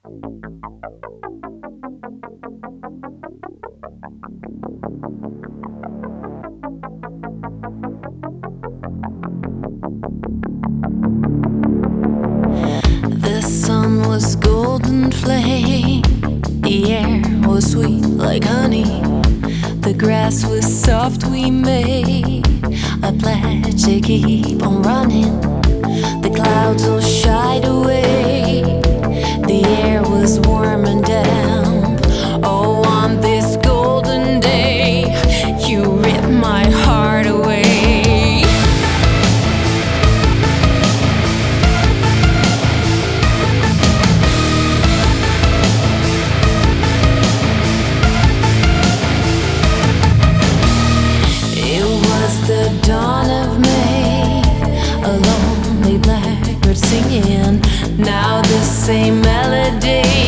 The sun was golden flame, the air was sweet like honey, the grass was soft, we made a pledge to keep on running. The clouds all shied away, the air was warm and damp. Oh, on this golden day, you ripped my heart away. The dawn of May, a lonely blackbird singing. Now the same melody